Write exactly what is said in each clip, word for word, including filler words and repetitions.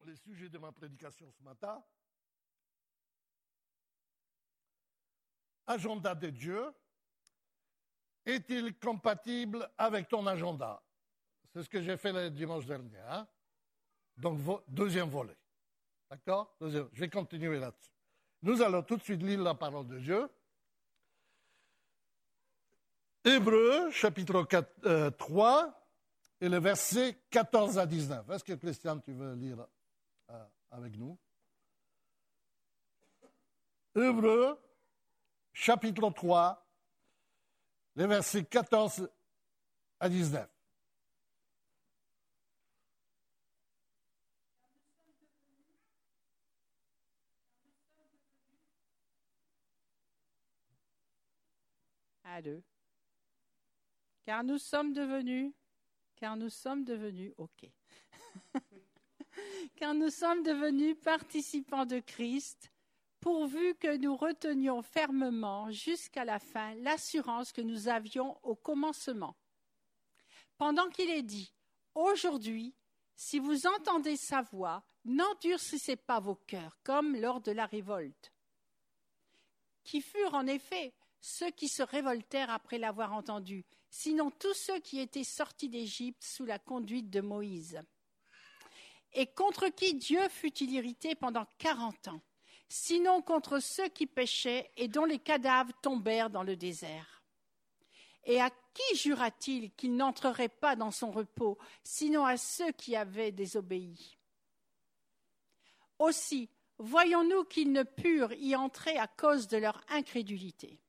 le sujet de ma prédication ce matin. Agenda de Dieu, est-il compatible avec ton agenda? C'est ce que j'ai fait le dimanche dernier. Hein? Donc, vo- deuxième volet. D'accord? Deuxième. Je vais continuer là-dessus. Nous allons tout de suite lire la parole de Dieu. Hébreux, chapitre quatre, euh, trois, et le verset quatorze à dix-neuf. Est-ce que, Christian, tu veux lire euh, avec nous? Hébreux, chapitre trois, les versets quatorze à dix-neuf. À deux. Car nous sommes devenus, car nous sommes devenus, ok. Car nous sommes devenus participants de Christ, pourvu que nous retenions fermement jusqu'à la fin l'assurance que nous avions au commencement. Pendant qu'il est dit, aujourd'hui, si vous entendez sa voix, n'endurcissez pas vos cœurs, comme lors de la révolte, qui furent en effet ceux qui se révoltèrent après l'avoir entendu, sinon tous ceux qui étaient sortis d'Égypte sous la conduite de Moïse, et contre qui Dieu fut-il irrité pendant quarante ans, sinon contre ceux qui péchaient et dont les cadavres tombèrent dans le désert. Et à qui jura-t-il qu'il n'entrerait pas dans son repos, sinon à ceux qui avaient désobéi? Aussi, voyons-nous qu'ils ne purent y entrer à cause de leur incrédulité.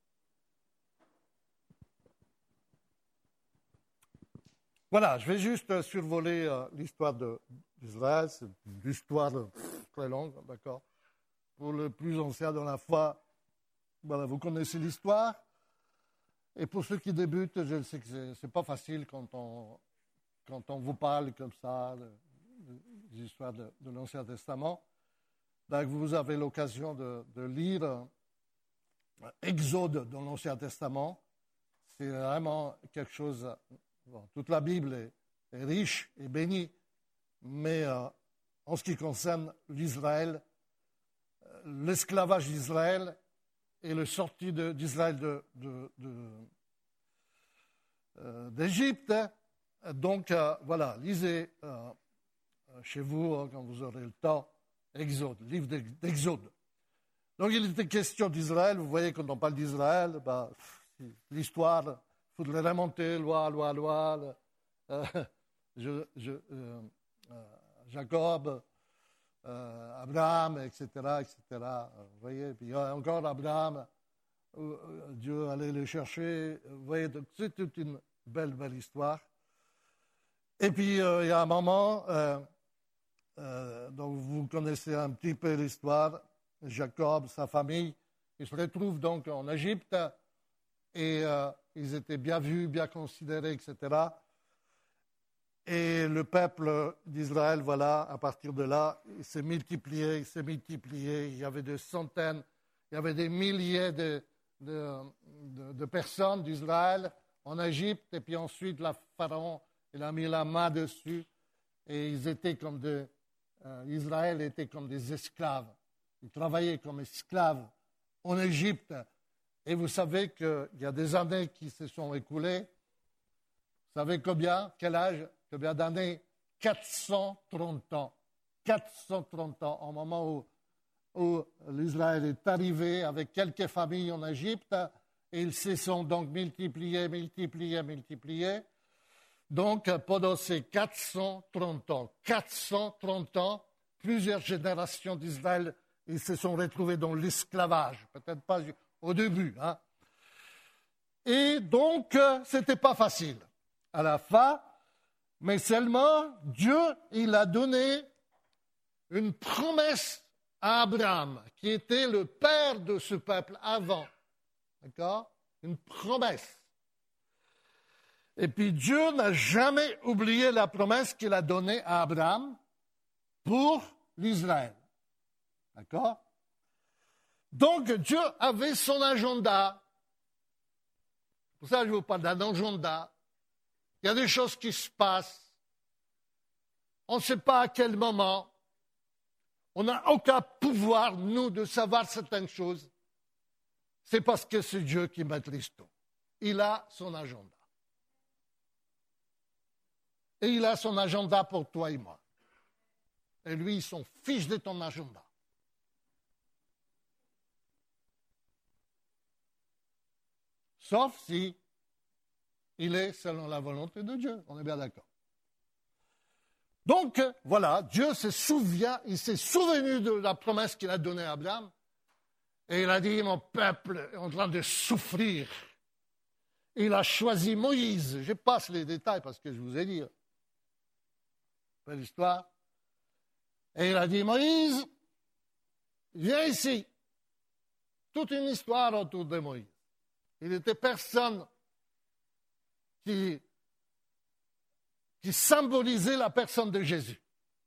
Voilà, je vais juste survoler euh, l'histoire de, d'Israël. C'est une histoire euh, très longue, d'accord? Pour le plus ancien dans la foi, voilà, vous connaissez l'histoire. Et pour ceux qui débutent, je sais que c'est, c'est pas facile quand on, quand on vous parle comme ça, de, de, des histoires de, de l'Ancien Testament. Donc vous avez l'occasion de, de lire euh, Exode dans l'Ancien Testament. C'est vraiment quelque chose... Bon, toute la Bible est, est riche et bénie, mais euh, en ce qui concerne l'Israël, euh, l'esclavage d'Israël et le sortie de, d'Israël de, de, de, euh, d'Égypte, donc euh, voilà, lisez euh, chez vous, hein, quand vous aurez le temps, Exode, livre d'Exode. Donc il était question d'Israël, vous voyez quand on parle d'Israël, bah, l'histoire... Il faudrait remonter, loi, loi, loi, euh, je, je, euh, euh, Jacob, euh, Abraham, et cetera, et cetera. Vous voyez, puis encore Abraham, euh, Dieu allait le chercher. Vous voyez, donc c'est toute une belle, belle histoire. Et puis, euh, il y a un moment, euh, euh, donc vous connaissez un petit peu l'histoire, Jacob, sa famille, il se retrouve donc en Égypte, et euh, ils étaient bien vus, bien considérés, et cetera. Et le peuple d'Israël, voilà, à partir de là, il s'est multiplié, il s'est multiplié. Il y avait des centaines, il y avait des milliers de, de, de, de personnes d'Israël en Égypte. Et puis ensuite, le pharaon, il a mis la main dessus. Et ils étaient comme des... Euh, Israël était comme des esclaves. Ils travaillaient comme esclaves en Égypte. Et vous savez qu'il y a des années qui se sont écoulées. Vous savez combien? Quel âge? Combien d'années? quatre cent trente ans. quatre cent trente ans, au moment où, où l'Israël est arrivé avec quelques familles en Égypte. Et ils se sont donc multipliés, multipliés, multipliés. Donc, pendant ces quatre cent trente ans, quatre cent trente ans, plusieurs générations d'Israël, ils se sont retrouvés dans l'esclavage. Peut-être pas... au début. Hein. Et donc, euh, ce n'était pas facile à la fin, mais seulement Dieu, il a donné une promesse à Abraham, qui était le père de ce peuple avant. D'accord? Une promesse. Et puis Dieu n'a jamais oublié la promesse qu'il a donnée à Abraham pour l'Israël. D'accord? Donc, Dieu avait son agenda. Pour ça, je vous parle d'un agenda. Il y a des choses qui se passent. On ne sait pas à quel moment. on n'a aucun pouvoir, nous, de savoir certaines choses. C'est parce que c'est Dieu qui maîtrise tout. Il a son agenda. Et il a son agenda pour toi et moi. Et lui, il s'en fiche de ton agenda. Sauf si il est selon la volonté de Dieu. On est bien d'accord. Donc, voilà, Dieu se souvient, il s'est souvenu de la promesse qu'il a donnée à Abraham. Et il a dit, mon peuple est en train de souffrir. Il a choisi Moïse. Je passe les détails parce que je vous ai dit. C'est l'histoire. Et il a dit, Moïse, viens ici. Toute une histoire autour de Moïse. Il n'était personne qui, qui symbolisait la personne de Jésus.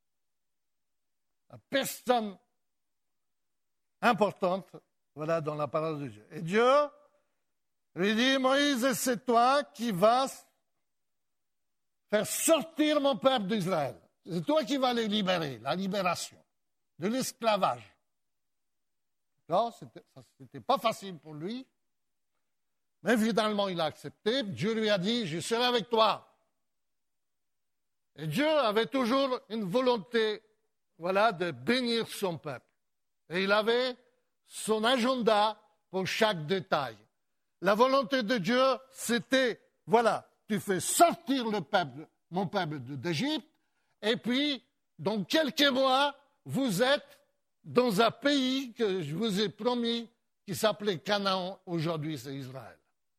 La personne importante, voilà, dans la parole de Dieu. Et Dieu lui dit, Moïse, c'est toi qui vas faire sortir mon peuple d'Israël. C'est toi qui vas les libérer, la libération de l'esclavage. Non, c'était, ça, c'était pas facile pour lui, mais finalement il a accepté. Dieu lui a dit, je serai avec toi. Et Dieu avait toujours une volonté, voilà, de bénir son peuple. Et il avait son agenda pour chaque détail. La volonté de Dieu, c'était, voilà, tu fais sortir le peuple, mon peuple d'Égypte, et puis, dans quelques mois, vous êtes dans un pays que je vous ai promis, qui s'appelait Canaan, aujourd'hui c'est Israël.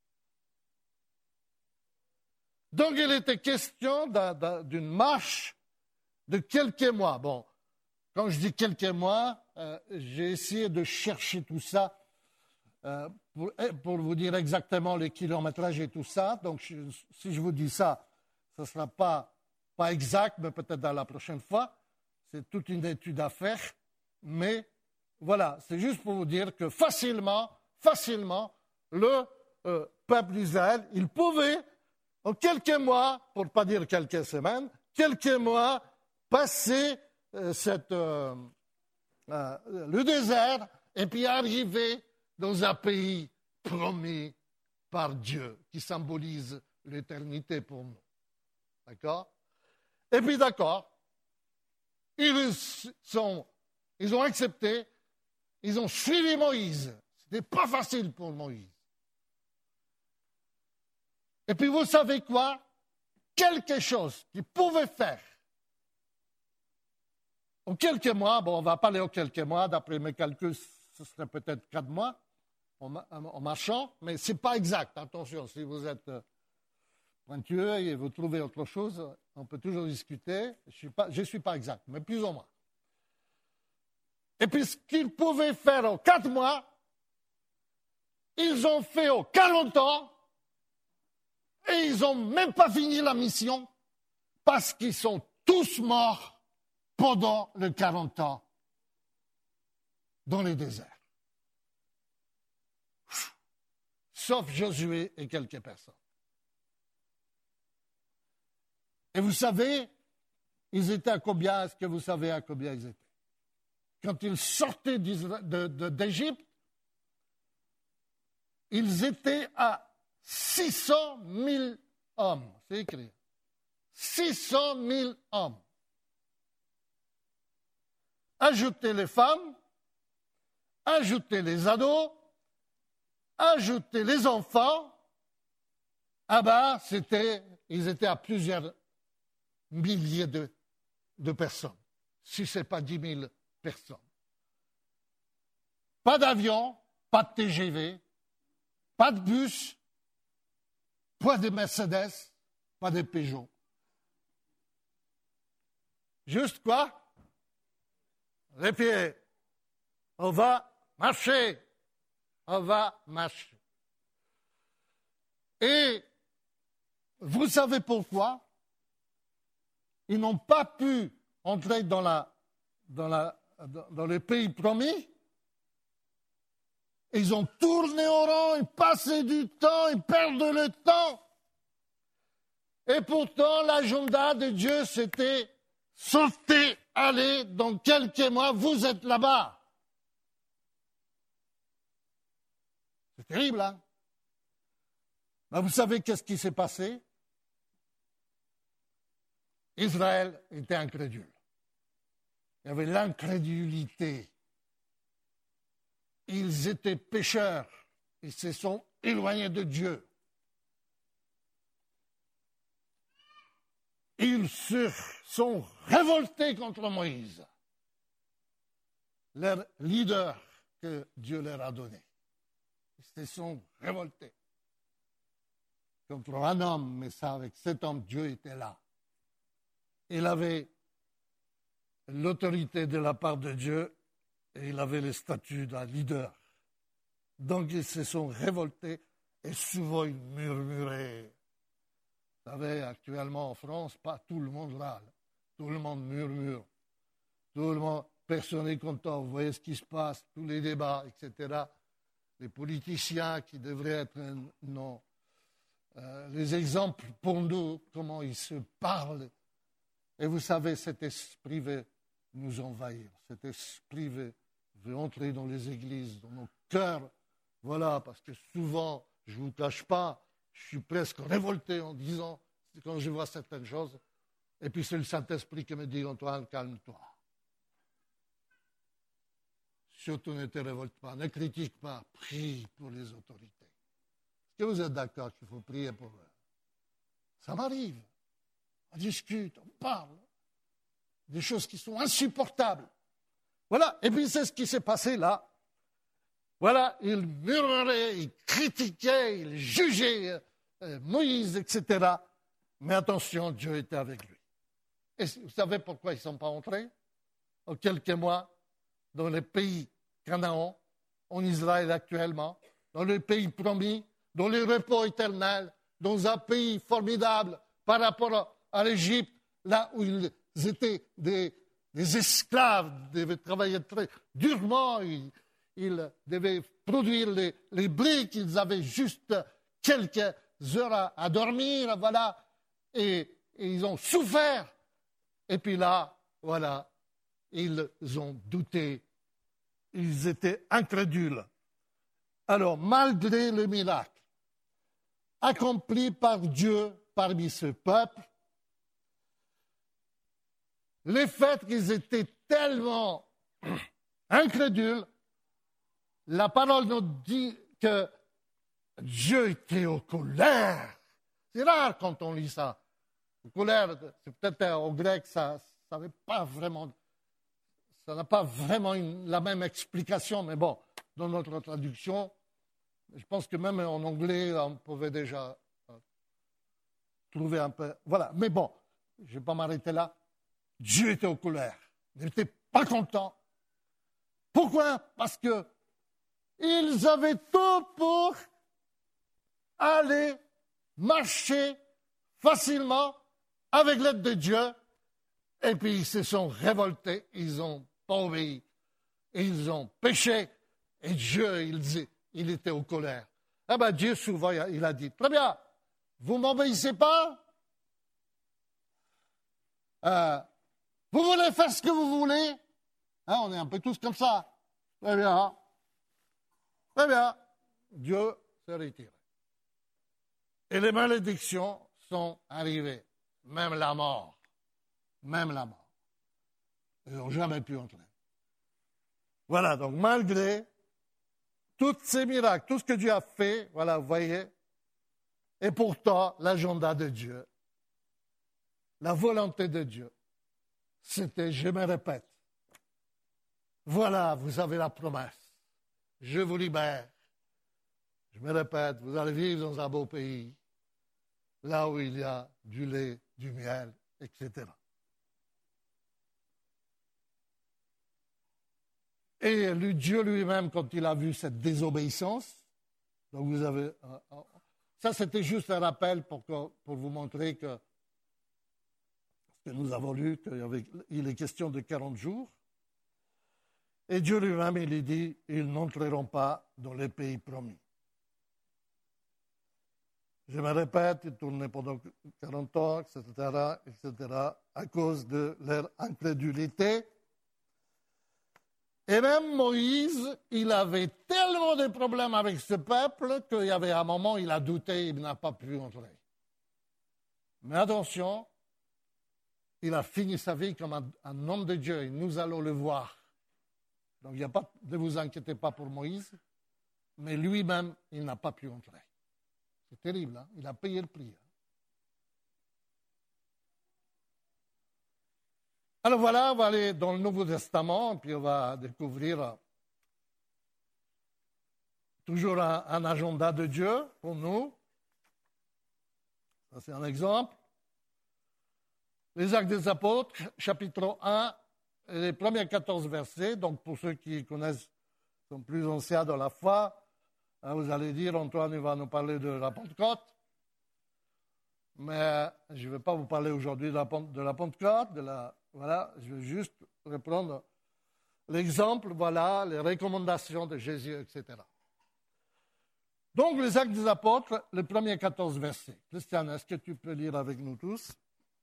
Donc il était question d'un, d'un, d'une marche de quelques mois. Bon, quand je dis quelques mois, euh, j'ai essayé de chercher tout ça euh, pour, pour vous dire exactement les kilométrages et tout ça. Donc je, si je vous dis ça, ce ne sera pas, pas exact, mais peut-être dans la prochaine fois. C'est toute une étude à faire. Mais voilà, c'est juste pour vous dire que facilement, facilement, le euh, peuple d'Israël, il pouvait, en quelques mois, pour ne pas dire quelques semaines, quelques mois, passer euh, cette, euh, euh, le désert et puis arriver dans un pays promis par Dieu, qui symbolise l'éternité pour nous. D'accord? Et puis d'accord, ils sont... Ils ont accepté, ils ont suivi Moïse. Ce n'était pas facile pour Moïse. Et puis vous savez quoi? Quelque chose qu'ils pouvaient faire. En quelques mois, bon, on va parler en quelques mois, d'après mes calculs, ce serait peut-être quatre mois en, en marchant, mais ce n'est pas exact. Attention, si vous êtes pointueux et vous trouvez autre chose, on peut toujours discuter. Je ne suis pas exact, mais plus ou moins. Et puis ce qu'ils pouvaient faire en quatre mois, ils ont fait en quarante ans, et ils n'ont même pas fini la mission, parce qu'ils sont tous morts pendant les quarante ans dans le désert. Sauf Josué et quelques personnes. Et vous savez, ils étaient à combien? Est-ce que vous savez à combien ils étaient? Quand ils sortaient de, de, d'Égypte, ils étaient à six cent mille hommes. C'est écrit. six cent mille hommes. Ajoutez les femmes, ajoutez les ados, ajoutez les enfants. Ah ben, c'était, ils étaient à plusieurs milliers de, de personnes. Si ce n'est pas dix mille personnes. Pas d'avion, pas de T G V, pas de bus, pas de Mercedes, pas de Peugeot. Juste quoi? Les pieds. On va marcher. On va marcher. Et vous savez pourquoi? Ils n'ont pas pu entrer dans la, dans la dans le pays promis, ils ont tourné au rond, ils passaient du temps, ils perdent le temps. Et pourtant, l'agenda de Dieu, c'était sortir allez, dans quelques mois, vous êtes là-bas. C'est terrible, hein? Ben, vous savez qu'est-ce qui s'est passé? Israël était incrédule. Il y avait l'incrédulité. Ils étaient pécheurs. Ils se sont éloignés de Dieu. Ils se sont révoltés contre Moïse, leur leader que Dieu leur a donné. Ils se sont révoltés contre un homme, mais ça, avec cet homme, Dieu était là. Il avait l'autorité de la part de Dieu et il avait le statut d'un leader. Donc ils se sont révoltés et souvent ils murmuraient. Vous savez, actuellement en France, pas tout le monde râle. Tout le monde murmure. Tout le monde, personne n'est content. Vous voyez ce qui se passe, tous les débats, et cetera. Les politiciens qui devraient être non, euh, les exemples pour nous, comment ils se parlent. Et vous savez, cet esprit veut nous envahir. Cet esprit veut, veut entrer dans les églises, dans nos cœurs. Voilà, parce que souvent, je ne vous cache pas, je suis presque révolté en disant, quand je vois certaines choses, et puis c'est le Saint-Esprit qui me dit, Antoine, calme-toi. Surtout ne te révolte pas, ne critique pas, prie pour les autorités. Est-ce que vous êtes d'accord qu'il faut prier pour eux? Ça m'arrive. On discute, on parle. Des choses qui sont insupportables. Voilà, et puis c'est ce qui s'est passé là. Voilà, il murmurait, il critiquait, il jugeait euh, Moïse, et cetera. Mais attention, Dieu était avec lui. Et vous savez pourquoi ils ne sont pas entrés? En quelques mois, dans les pays Canaan, en Israël actuellement, dans le pays promis, dans le repos éternel, dans un pays formidable par rapport à l'Égypte, là où ils étaient des, des esclaves, ils devaient travailler très durement, ils, ils devaient produire les, les briques, ils avaient juste quelques heures à, à dormir, voilà, et, et ils ont souffert. Et puis là, voilà, ils ont douté, ils étaient incrédules. Alors, malgré le miracle accompli par Dieu parmi ce peuple, le fait qu'ils étaient tellement incrédules, la parole nous dit que Dieu était en colère. C'est rare quand on lit ça. En colère, c'est peut-être au grec, ça n'a pas vraiment, ça n'a pas vraiment une, la même explication, mais bon, dans notre traduction, je pense que même en anglais, on pouvait déjà euh, trouver un peu. Voilà, mais bon, je ne vais pas m'arrêter là. Dieu était en colère. Il n'était pas content. Pourquoi? Parce que ils avaient tout pour aller marcher facilement avec l'aide de Dieu. Et puis ils se sont révoltés, ils n'ont pas obéi. Ils ont péché. Et Dieu, il, il était en colère. Eh bien, Dieu souvent, il a dit, très bien, vous ne m'obéissez pas? euh, Vous voulez faire ce que vous voulez? Hein, on est un peu tous comme ça. Très bien. Très bien. Dieu s'est retiré. Et les malédictions sont arrivées. Même la mort. Même la mort. Ils n'ont jamais pu entrer. Voilà, donc malgré tous ces miracles, tout ce que Dieu a fait, voilà, vous voyez, et pourtant, l'agenda de Dieu, la volonté de Dieu, c'était, je me répète, voilà, vous avez la promesse, je vous libère. Je me répète, vous allez vivre dans un beau pays, là où il y a du lait, du miel, et cetera. Et le Dieu lui-même, quand il a vu cette désobéissance, donc vous avez, ça c'était juste un rappel pour, que, pour vous montrer que que nous avons lu qu'il y avait, il est question de quarante jours. Et Dieu lui-même, il dit, ils n'entreront pas dans les pays promis. Je me répète, il tournait pendant quarante ans, et cetera, et cetera. à cause de leur incrédulité. Et même Moïse, il avait tellement de problèmes avec ce peuple qu'il y avait un moment, il a douté, il n'a pas pu entrer. Mais attention, il a fini sa vie comme un, un homme de Dieu, et nous allons le voir. Donc, il n'y a pas, ne vous inquiétez pas pour Moïse, mais lui-même, il n'a pas pu entrer. C'est terrible, hein? Il a payé le prix. Hein? Alors voilà, on va aller dans le Nouveau Testament, puis on va découvrir toujours un, un agenda de Dieu pour nous. Ça, c'est un exemple. Les Actes des Apôtres, chapitre un, les premiers quatorze versets. Donc, pour ceux qui connaissent, sont plus anciens dans la foi, vous allez dire, Antoine va nous parler de la Pentecôte. Mais je ne vais pas vous parler aujourd'hui de la, de la Pentecôte. De la, voilà, je vais juste reprendre l'exemple, voilà, les recommandations de Jésus, et cetera. Donc, les Actes des Apôtres, les premiers quatorze versets. Christiane, est-ce que tu peux lire avec nous tous?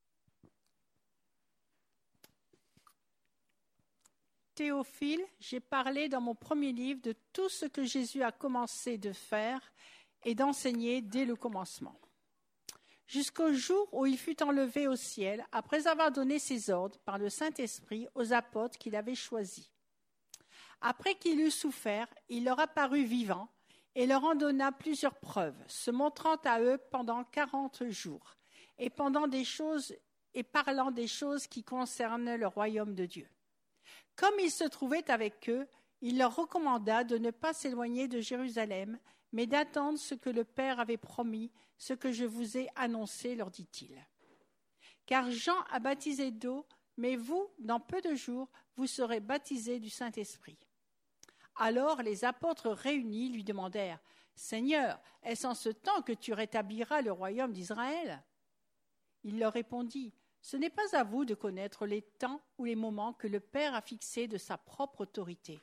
Théophile, j'ai parlé dans mon premier livre de tout ce que Jésus a commencé de faire et d'enseigner dès le commencement, jusqu'au jour où il fut enlevé au ciel, après avoir donné ses ordres par le Saint-Esprit aux apôtres qu'il avait choisis. Après qu'il eut souffert, il leur apparut vivant et leur en donna plusieurs preuves, se montrant à eux pendant quarante jours, et pendant des choses et parlant des choses qui concernent le royaume de Dieu. Comme il se trouvait avec eux, il leur recommanda de ne pas s'éloigner de Jérusalem, mais d'attendre ce que le Père avait promis, ce que je vous ai annoncé, leur dit-il. Car Jean a baptisé d'eau, mais vous, dans peu de jours, vous serez baptisés du Saint-Esprit. Alors les apôtres réunis lui demandèrent, « Seigneur, est-ce en ce temps que tu rétabliras le royaume d'Israël ?» Il leur répondit, « Ce n'est pas à vous de connaître les temps ou les moments que le Père a fixés de sa propre autorité.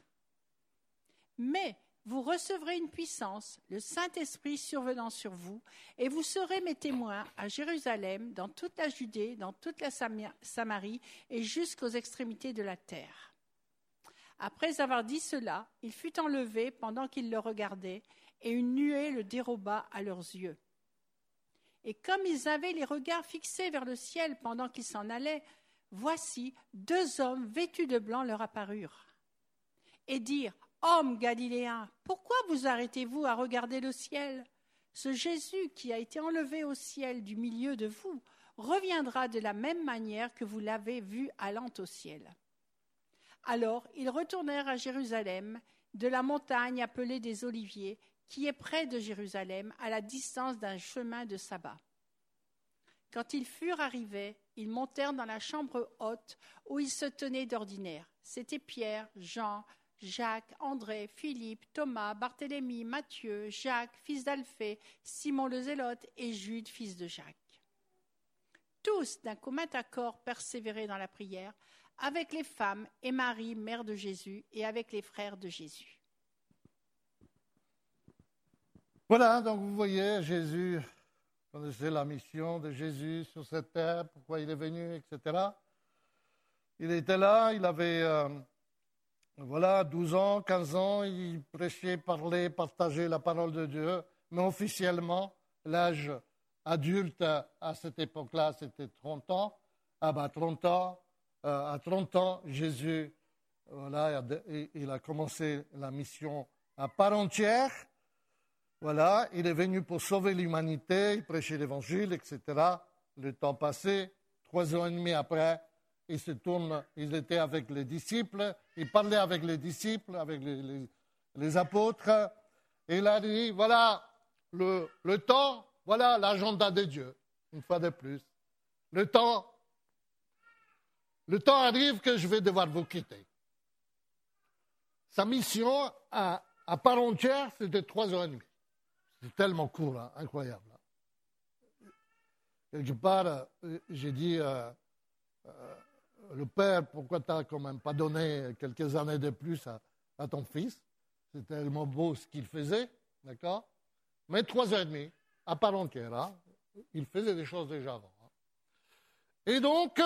Mais vous recevrez une puissance, le Saint-Esprit survenant sur vous, et vous serez mes témoins à Jérusalem, dans toute la Judée, dans toute la Samarie et jusqu'aux extrémités de la terre. » Après avoir dit cela, il fut enlevé pendant qu'ils le regardaient, et une nuée le déroba à leurs yeux. Et comme ils avaient les regards fixés vers le ciel pendant qu'ils s'en allaient, voici deux hommes vêtus de blanc leur apparurent. Et dirent, « Hommes galiléens, pourquoi vous arrêtez-vous à regarder le ciel? Ce Jésus qui a été enlevé au ciel du milieu de vous reviendra de la même manière que vous l'avez vu allant au ciel. » Alors ils retournèrent à Jérusalem, de la montagne appelée des Oliviers, qui est près de Jérusalem, à la distance d'un chemin de sabbat. Quand ils furent arrivés, ils montèrent dans la chambre haute où ils se tenaient d'ordinaire. C'étaient Pierre, Jean, Jacques, André, Philippe, Thomas, Barthélemy, Matthieu, Jacques, fils d'Alphée, Simon le Zélote et Jude, fils de Jacques. Tous, d'un commun accord, persévéraient dans la prière, avec les femmes et Marie, mère de Jésus, et avec les frères de Jésus. Voilà, donc vous voyez, Jésus, vous connaissez la mission de Jésus sur cette terre, pourquoi il est venu, et cetera. Il était là, il avait, euh, voilà, douze ans, quinze ans, il prêchait, parlait, partageait la parole de Dieu, mais officiellement, l'âge adulte à cette époque-là, c'était trente ans. Ah ben, trente ans, euh, à trente ans, Jésus, voilà, il a commencé la mission à part entière. Voilà, il est venu pour sauver l'humanité, il prêchait l'évangile, et cetera. Le temps passé, trois ans et demi après, il se tourne, il était avec les disciples, il parlait avec les disciples, avec les, les, les apôtres, et il a dit, voilà, le, le temps, voilà l'agenda de Dieu, une fois de plus. Le temps, le temps arrive que je vais devoir vous quitter. Sa mission, à, à part entière, c'était trois ans et demi. C'est tellement court, hein, incroyable. Quelque part, euh, j'ai dit, euh, euh, le père, pourquoi tu n'as quand même pas donné quelques années de plus à, à ton fils? C'est tellement beau ce qu'il faisait, d'accord? Mais trois ans et demi, à part entière, hein, il faisait des choses déjà avant. Hein. Et donc,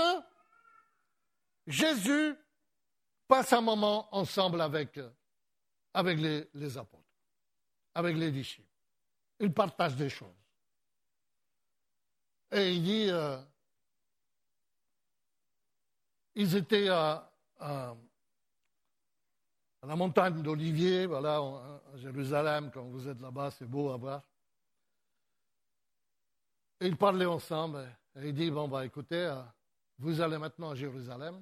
Jésus passe un moment ensemble avec, avec les, les apôtres, avec les disciples. Il partage des choses. Et il dit, euh, ils étaient à, à, à la montagne d'Olivier, voilà, à Jérusalem, quand vous êtes là-bas, c'est beau à voir. Et ils parlaient ensemble, et il dit, bon, bah, écoutez, euh, vous allez maintenant à Jérusalem,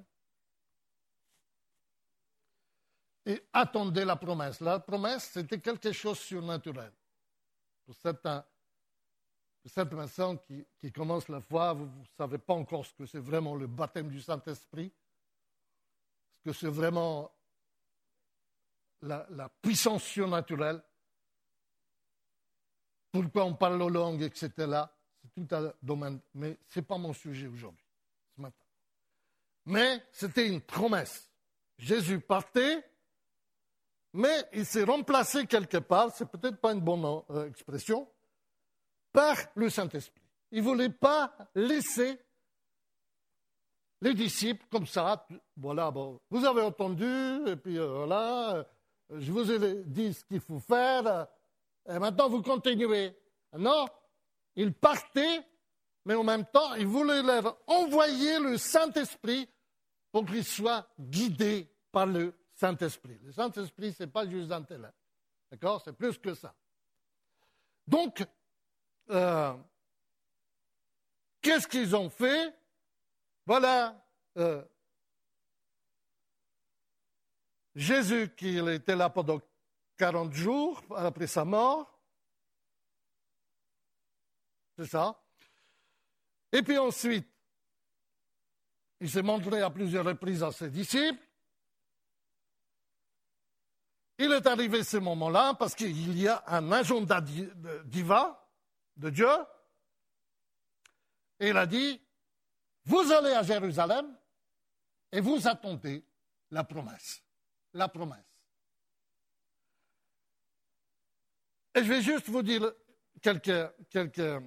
et attendez la promesse. La promesse, c'était quelque chose de surnaturel. Pour certains, pour certaines personnes qui, qui commencent la foi, vous ne savez pas encore ce que c'est vraiment le baptême du Saint-Esprit, ce que c'est vraiment la, la puissance surnaturelle, pourquoi on parle aux langues, et cetera. C'est tout un domaine, mais ce n'est pas mon sujet aujourd'hui, ce matin. Mais c'était une promesse. Jésus partait, mais il s'est remplacé quelque part, c'est peut-être pas une bonne euh, expression, par le Saint-Esprit. Il ne voulait pas laisser les disciples comme ça. Voilà, bon, vous avez entendu, et puis euh, voilà, euh, je vous ai dit ce qu'il faut faire, euh, et maintenant vous continuez. Non, il partait, mais en même temps, il voulait leur envoyer le Saint-Esprit pour qu'ils soient guidés par le Saint-Esprit. Le Saint-Esprit, ce n'est pas juste un tel. D'accord? C'est plus que ça. Donc, euh, qu'est-ce qu'ils ont fait? Voilà. Euh, Jésus, qui était là pendant quarante jours après sa mort. C'est ça. Et puis ensuite, il s'est montré à plusieurs reprises à ses disciples. Il est arrivé ce moment-là parce qu'il y a un agenda divin de Dieu. Et il a dit, vous allez à Jérusalem et vous attendez la promesse. La promesse. Et je vais juste vous dire quelques, quelques euh,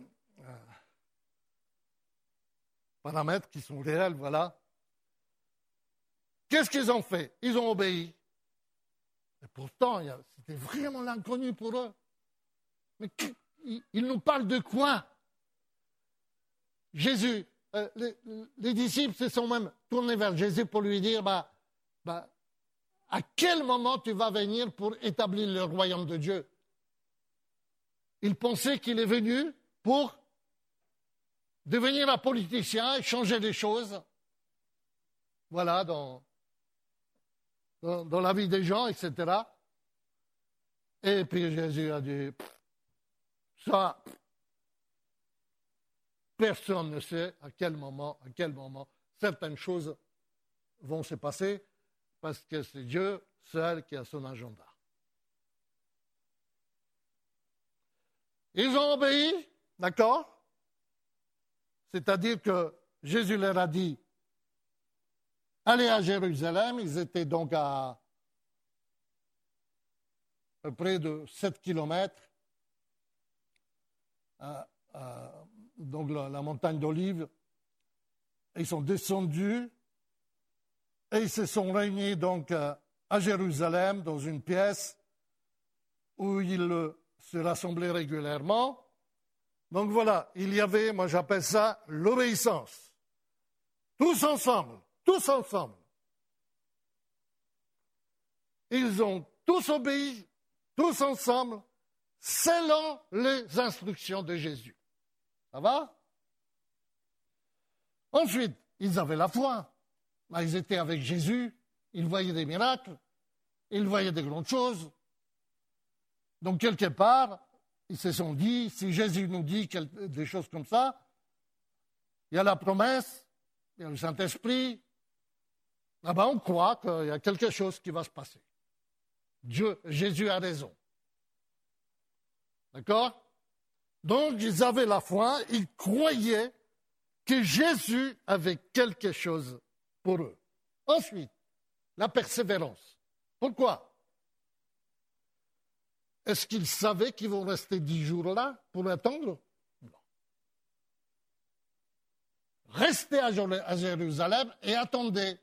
paramètres qui sont réels, voilà. Qu'est-ce qu'ils ont fait? Ils ont obéi. Et pourtant, c'était vraiment l'inconnu pour eux. Mais ils nous parlent de quoi? Jésus, euh, les, les disciples se sont même tournés vers Jésus pour lui dire, bah, bah, à quel moment tu vas venir pour établir le royaume de Dieu? Ils pensaient qu'il est venu pour devenir un politicien et changer les choses. Voilà, dans... Dans, dans la vie des gens, et cetera. Et puis Jésus a dit, ça, personne ne sait à quel moment, à quel moment certaines choses vont se passer, parce que c'est Dieu seul qui a son agenda. Ils ont obéi, d'accord? C'est-à-dire que Jésus leur a dit, allez à Jérusalem, ils étaient donc à, à près de sept kilomètres, à, à, donc la, la montagne d'Olive. Ils sont descendus et ils se sont réunis donc à, à Jérusalem dans une pièce où ils se rassemblaient régulièrement. Donc voilà, il y avait, moi j'appelle ça l'obéissance. Tous ensemble. Tous ensemble. Ils ont tous obéi, tous ensemble, selon les instructions de Jésus. Ça va? Ensuite, ils avaient la foi. Là, ils étaient avec Jésus, ils voyaient des miracles, ils voyaient des grandes choses. Donc, quelque part, ils se sont dit, si Jésus nous dit des choses comme ça, il y a la promesse, il y a le Saint-Esprit, là-bas, on croit qu'il y a quelque chose qui va se passer. Dieu, Jésus a raison. D'accord? Donc, ils avaient la foi, ils croyaient que Jésus avait quelque chose pour eux. Ensuite, la persévérance. Pourquoi? Est-ce qu'ils savaient qu'ils vont rester dix jours là pour attendre? Non. restez à Jérusalem et attendez.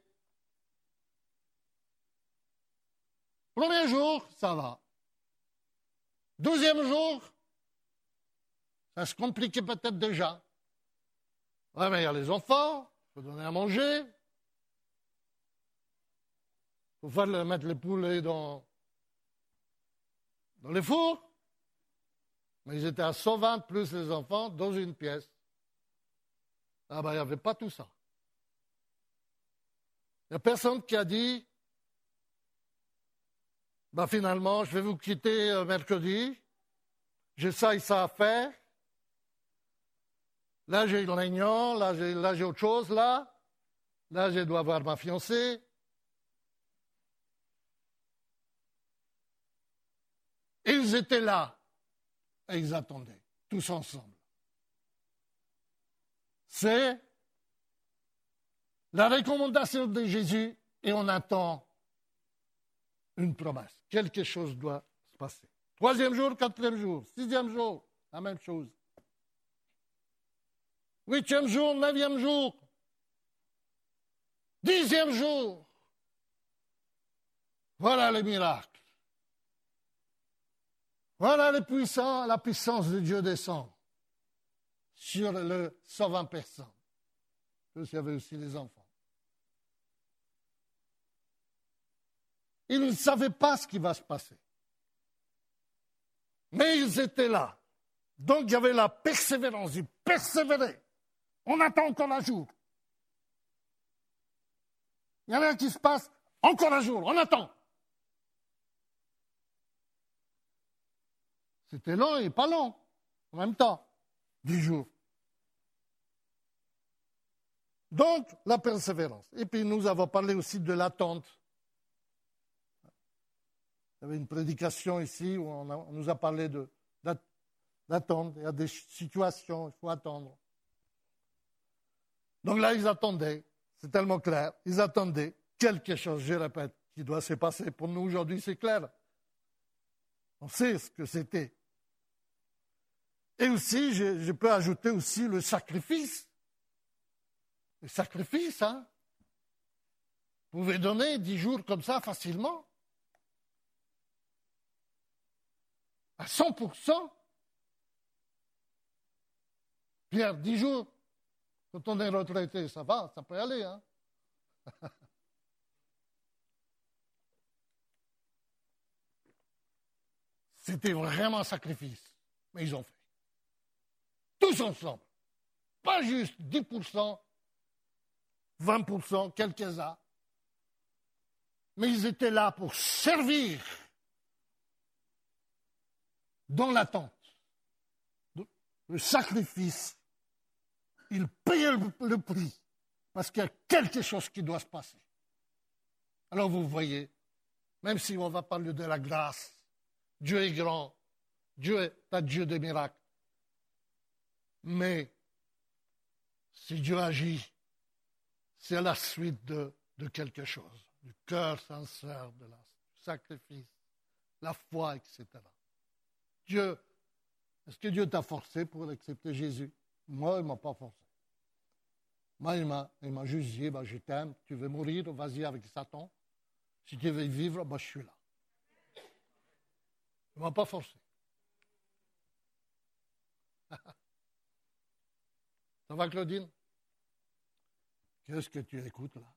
Premier jour, ça va. Deuxième jour, ça se compliquait peut-être déjà. Ouais, mais il y a les enfants, il faut donner à manger. Il faut faire mettre les poulets dans, dans les fours. Mais ils étaient à cent vingt plus les enfants dans une pièce. Ah ben, il n'y avait pas tout ça. Il n'y a personne qui a dit, ben finalement, je vais vous quitter euh, mercredi, j'ai ça et ça à faire. Là, j'ai une réunion, là j'ai, là, j'ai autre chose, là. Là, je dois voir ma fiancée. Et ils étaient là, et ils attendaient, tous ensemble. C'est la recommandation de Jésus, et on attend une promesse. Quelque chose doit se passer. Troisième jour, quatrième jour, sixième jour, la même chose. Huitième jour, neuvième jour, dixième jour. Voilà le miracle. Voilà le puissant, la puissance de Dieu descend sur le cent vingt personnes. Il y avait aussi les enfants. Ils ne savaient pas ce qui va se passer. Mais ils étaient là. Donc il y avait la persévérance. Ils persévéraient. On attend encore un jour. Il y a rien qui se passe. Encore un jour. On attend. C'était long et pas long. En même temps. Dix jours. Donc, la persévérance. Et puis, nous avons parlé aussi de l'attente. Il y avait une prédication ici où on, a, on nous a parlé de, d'attendre. Il y a des situations, il faut attendre. Donc là, ils attendaient. C'est tellement clair. Ils attendaient quelque chose, je répète, qui doit se passer. Pour nous, aujourd'hui, c'est clair. On sait ce que c'était. Et aussi, je, je peux ajouter aussi le sacrifice. Le sacrifice, hein. Vous pouvez donner dix jours comme ça facilement. À cent pour cent. Pierre, dix jours. Quand on est retraité, ça va, ça peut aller, hein. C'était vraiment un sacrifice. Mais ils ont fait. Tous ensemble. Pas juste dix pour cent. vingt pour cent, quelques-uns. Mais ils étaient là pour servir dans l'attente. Le sacrifice, ils payaient le, le prix parce qu'il y a quelque chose qui doit se passer. Alors vous voyez, même si on va parler de la grâce, Dieu est grand, Dieu est un Dieu des miracles. Mais si Dieu agit, c'est à la suite de, de quelque chose, du cœur sincère, de la, du sacrifice, la foi, et cetera. Dieu, est-ce que Dieu t'a forcé pour accepter Jésus? Moi, il ne m'a pas forcé. Moi, il m'a, il m'a juste dit, bah, je t'aime, tu veux mourir, vas-y avec Satan. Si tu veux vivre, bah, je suis là. Il ne m'a pas forcé. Ça va, Claudine? Qu'est-ce que tu écoutes là?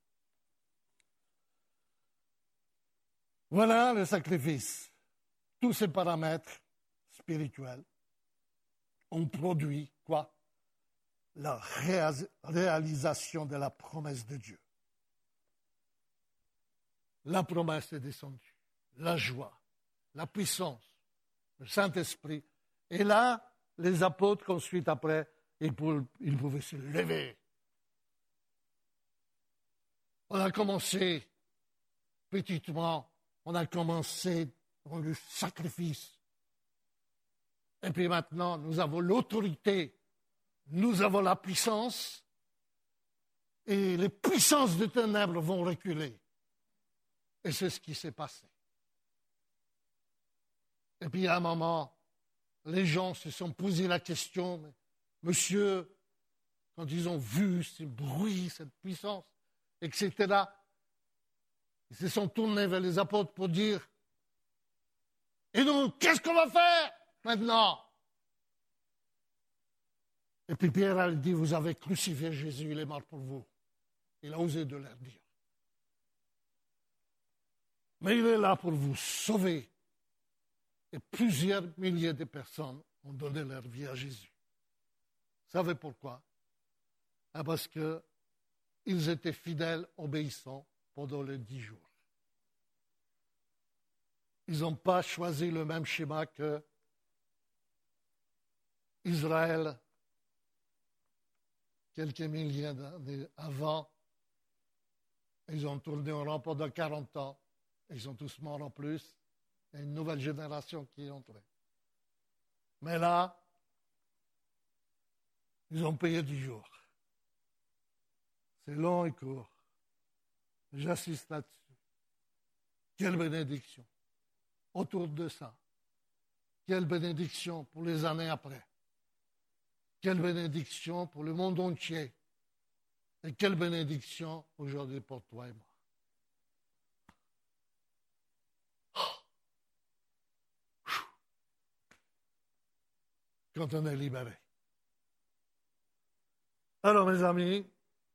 Voilà le sacrifice. Tous ces paramètres spirituels ont produit quoi? La ré- réalisation de la promesse de Dieu. La promesse est descendue. La joie, la puissance, le Saint-Esprit. Et là, les apôtres, ensuite, après, ils pouvaient se lever. On a commencé petitement, on a commencé dans le sacrifice. Et puis maintenant, nous avons l'autorité, nous avons la puissance, et les puissances des ténèbres vont reculer. Et c'est ce qui s'est passé. Et puis à un moment, les gens se sont posé la question, monsieur, quand ils ont vu ce bruit, cette puissance, et cetera, ils se sont tournés vers les apôtres pour dire « Et nous, qu'est-ce qu'on va faire maintenant ?» Et puis Pierre a dit « Vous avez crucifié Jésus, il est mort pour vous. » Il a osé de leur dire. Mais il est là pour vous sauver. Et plusieurs milliers de personnes ont donné leur vie à Jésus. Vous savez pourquoi? Ah, parce qu'ils étaient fidèles, obéissants pendant les dix jours. Ils n'ont pas choisi le même schéma que Israël, quelques milliers d'années avant. Ils ont tourné en rond pendant quarante ans. Ils sont tous morts en plus. Il y a une nouvelle génération qui est entrée. Mais là, ils ont payé dix jours. C'est long et court. J'assiste là-dessus. Quelle bénédiction. Autour de ça. Quelle bénédiction pour les années après. Quelle bénédiction pour le monde entier. Et quelle bénédiction aujourd'hui pour toi et moi. Quand on est libéré. Alors, mes amis,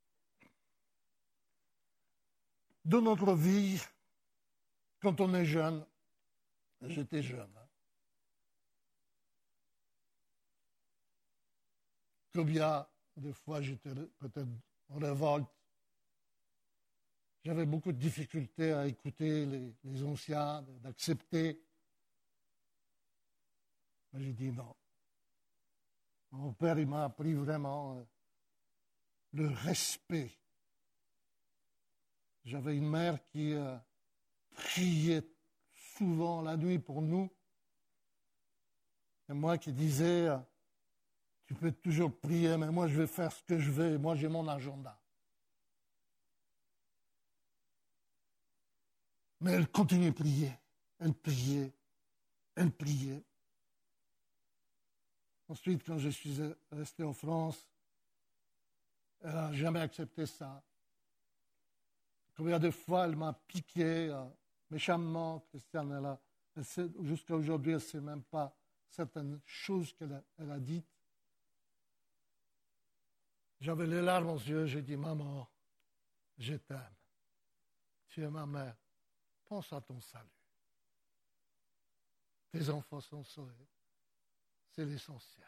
de notre vie, quand on est jeune, j'étais jeune, hein, combien de fois j'étais peut-être en révolte, j'avais beaucoup de difficultés à écouter les, les anciens, d'accepter. Mais j'ai dit non. Mon père, il m'a appris vraiment euh, le respect. J'avais une mère qui euh, priait souvent la nuit pour nous. Et moi qui disais, euh, tu peux toujours prier, mais moi je vais faire ce que je veux, moi j'ai mon agenda. Mais elle continuait de prier, elle priait, elle priait. Ensuite, quand je suis resté en France, elle n'a jamais accepté ça. Combien de fois elle m'a piqué euh, méchamment, Christiane, elle a, elle sait, jusqu'à aujourd'hui, elle ne sait même pas certaines choses qu'elle a, elle a dites. J'avais les larmes aux yeux, j'ai dit, maman, je t'aime. Tu es ma mère. Pense à ton salut. Tes enfants sont sauvés. C'est l'essentiel.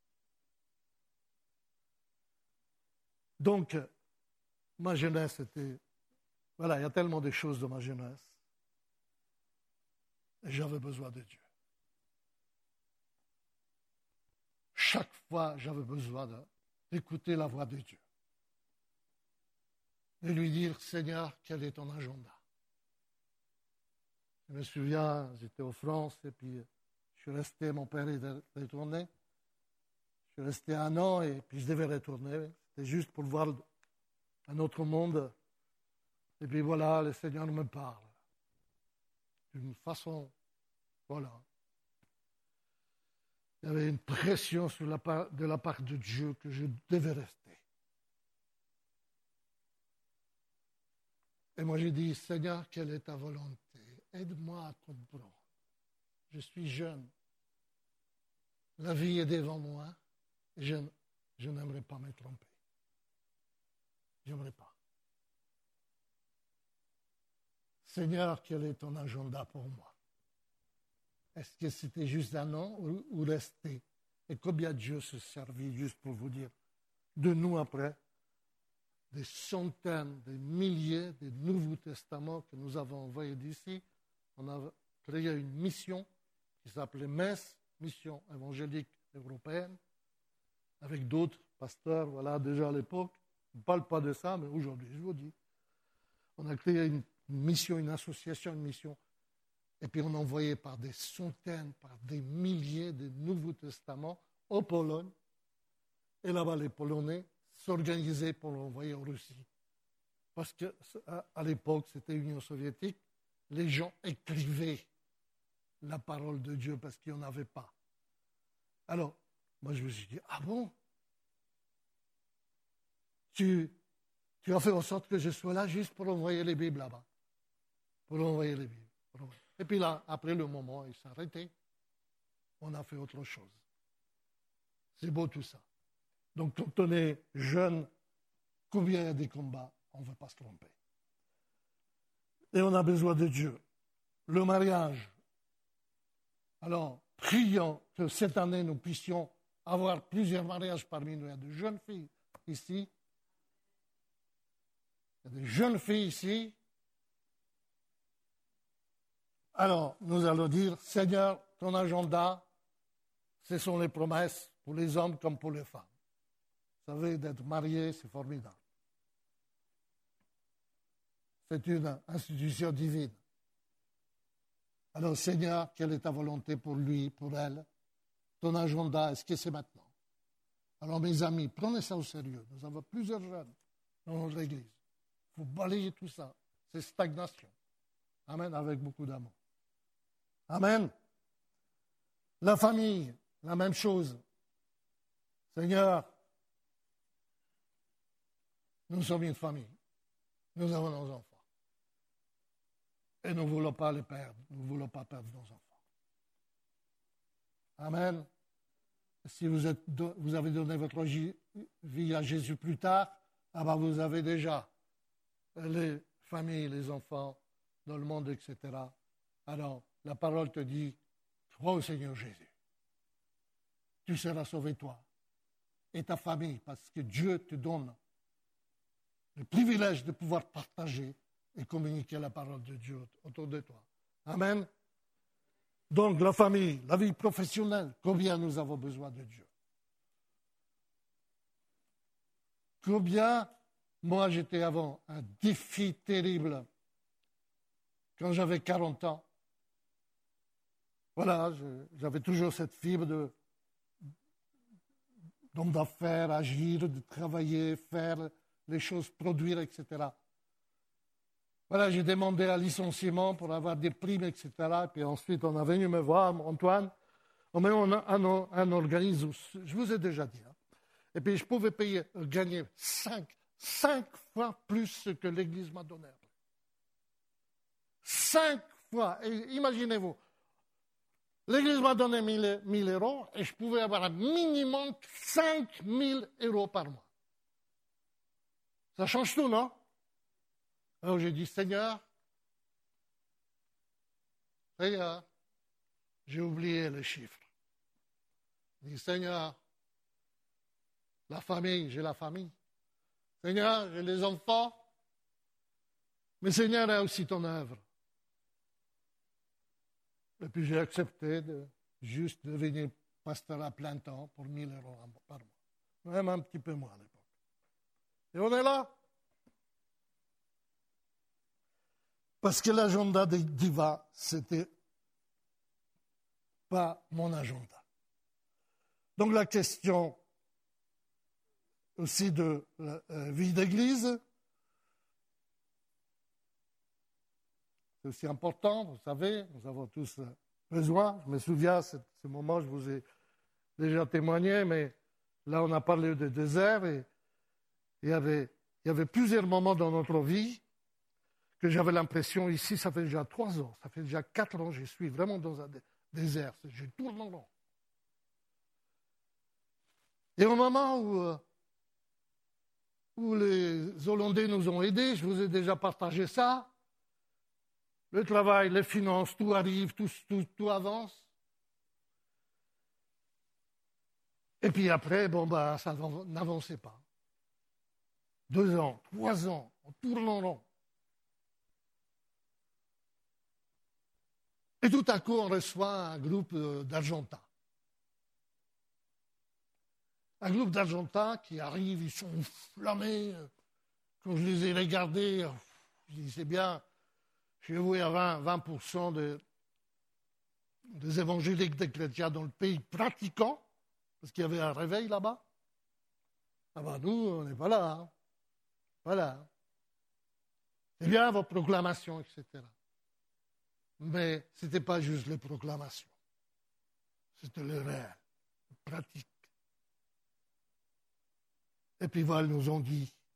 Donc, ma jeunesse était... Voilà, il y a tellement de choses dans ma jeunesse. Et j'avais besoin de Dieu. Chaque fois, j'avais besoin de, d'écouter la voix de Dieu. De lui dire, Seigneur, quel est ton agenda? Je me souviens, j'étais en France et puis je suis resté, mon père est retourné. Je suis resté un an et puis je devais retourner. C'était juste pour voir un autre monde. Et puis voilà, le Seigneur me parle. D'une façon, voilà. Il y avait une pression sur la part, de la part de Dieu que je devais rester. Et moi j'ai dit, Seigneur, quelle est ta volonté? Aide-moi à comprendre. Je suis jeune. La vie est devant moi. Et je, je n'aimerais pas me tromper. Je n'aimerais pas. Seigneur, quel est ton agenda pour moi? Est-ce que c'était juste un an ou, ou rester? Et combien Dieu se servit, juste pour vous dire, de nous après, des centaines, des milliers de Nouveaux Testaments que nous avons envoyés d'ici. On a créé une mission qui s'appelait M E S, Mission évangélique européenne, avec d'autres pasteurs, voilà, déjà à l'époque. On ne parle pas de ça, mais aujourd'hui, je vous dis. On a créé une mission, une association, une mission, et puis on envoyait par des centaines, par des milliers de Nouveaux Testaments en Pologne. Et là-bas, les Polonais s'organisaient pour l'envoyer en Russie. Parce qu'à l'époque, c'était l'Union soviétique, les gens écrivaient la parole de Dieu parce qu'il n'y en avait pas. Alors, moi je me suis dit, ah bon? tu, tu as fait en sorte que je sois là juste pour envoyer les Bibles là-bas. Pour envoyer les Bibles. Et puis là, après le moment, il s'est arrêté. On a fait autre chose. C'est beau tout ça. Donc quand on est jeune, combien il y a des combats, on ne veut pas se tromper. Et on a besoin de Dieu. Le mariage. Alors, prions que cette année, nous puissions avoir plusieurs mariages parmi nous. Il y a de jeunes filles ici. Il y a des jeunes filles ici. Alors, nous allons dire, Seigneur, ton agenda, ce sont les promesses pour les hommes comme pour les femmes. Vous savez, d'être marié, c'est formidable. C'est une institution divine. Alors, Seigneur, quelle est ta volonté pour lui, pour elle? Ton agenda, est-ce que c'est maintenant? Alors, mes amis, prenez ça au sérieux. Nous avons plusieurs jeunes dans notre église. Il faut balayer tout ça. C'est stagnation. Amen, avec beaucoup d'amour. Amen. La famille, la même chose. Seigneur, nous sommes une famille. Nous avons nos enfants. Et nous ne voulons pas les perdre. Nous ne voulons pas perdre nos enfants. Amen. Si vous, êtes, vous avez donné votre vie à Jésus plus tard, ah ben vous avez déjà les familles, les enfants dans le monde, et cetera. Alors, la parole te dit, crois au Seigneur Jésus. Tu seras sauvé toi et ta famille, parce que Dieu te donne le privilège de pouvoir partager et communiquer la parole de Dieu autour de toi. Amen. Donc, la famille, la vie professionnelle, combien nous avons besoin de Dieu. Combien, moi j'étais avant un défi terrible quand j'avais quarante ans. Voilà, je, j'avais toujours cette fibre de, d'homme d'affaires, agir, de travailler, faire les choses, produire, et cetera. Voilà, j'ai demandé un licenciement pour avoir des primes, et cetera. Et puis ensuite, on est venu me voir, Antoine, on met un, un, un organisme, je vous ai déjà dit. Hein. Et puis je pouvais payer, gagner cinq, cinq fois plus que l'Église m'a donné. Cinq fois. Et imaginez-vous, l'Église m'a donné mille euros et je pouvais avoir un minimum cinq mille euros par mois. Ça change tout, non? Alors j'ai dit, Seigneur, Seigneur, j'ai oublié les chiffres. J'ai dit, Seigneur, la famille, j'ai la famille. Seigneur, j'ai les enfants. Mais Seigneur, il y a aussi ton œuvre. Et puis j'ai accepté de juste devenir pasteur à plein temps pour mille euros par mois. Même un petit peu moins à l'époque. Et on est là. Parce que l'agenda de Diva, c'était pas mon agenda. Donc la question aussi de la euh, vie d'église, c'est aussi important, vous savez, nous avons tous besoin. Je me souviens, ce, ce moment, je vous ai déjà témoigné, mais là, on a parlé de désert et il y avait, il y avait plusieurs moments dans notre vie que j'avais l'impression, ici, ça fait déjà trois ans, ça fait déjà quatre ans, je suis vraiment dans un désert, je tourne en rond. Et au moment où, où les Hollandais nous ont aidés, je vous ai déjà partagé ça, le travail, les finances, tout arrive, tout, tout, tout avance. Et puis après, bon, bah, ça n'avançait pas. Deux ans, trois ans, on tourne en rond. Et tout à coup, on reçoit un groupe d'Argentins. Un groupe d'Argentins qui arrive, ils sont enflammés. Quand je les ai regardés, je dis, c'est bien, chez vous, il y a vingt, vingt pour cent de, des évangéliques, des chrétiens dans le pays pratiquants, parce qu'il y avait un réveil là-bas. Ah ben nous, on n'est pas là. Hein. Voilà. C'est bien vos proclamations, et cetera. Mais ce n'était pas juste les proclamations. C'était le réel, la pratique. Et puis voilà, ils nous ont dit,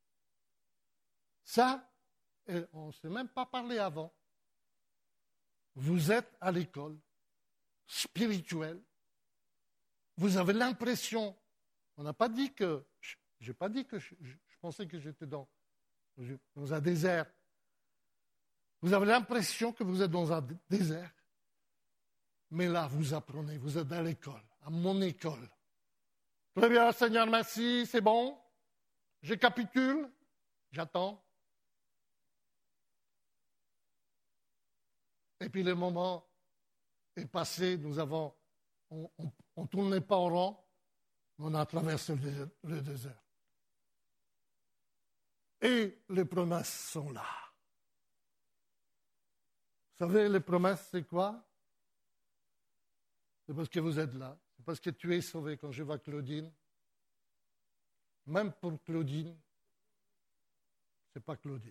Ça, et on ne s'est même pas parlé avant. Vous êtes à l'école spirituelle. Vous avez l'impression, on n'a pas dit que, je n'ai pas dit que je, je, je pensais que j'étais dans, dans un désert. Vous avez l'impression que vous êtes dans un désert. Mais là, vous apprenez, vous êtes à l'école, à mon école. Très bien, Seigneur, merci, c'est bon. Je capitule, j'attends. Et puis le moment est passé, nous avons, on ne tournait pas en rond, on a traversé le désert, le désert. Et les promesses sont là. Vous savez, les promesses, c'est quoi? C'est parce que vous êtes là. C'est parce que tu es sauvé. Quand je vois Claudine, même pour Claudine, c'est pas Claudine.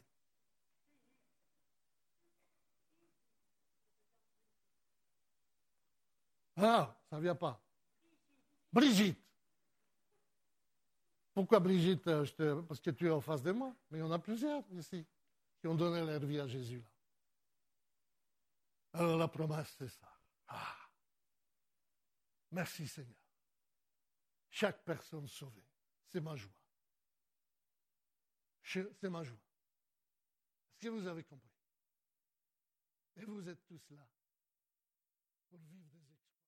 Ah, ça ne vient pas. Brigitte. Pourquoi Brigitte? Je te... Parce que tu es en face de moi. Mais il y en a plusieurs ici qui ont donné leur vie à Jésus là. Alors la promesse, c'est ça. Ah. Merci Seigneur. Chaque personne sauvée, c'est ma joie. C'est ma joie. Est-ce que vous avez compris? Et vous êtes tous là pour vivre.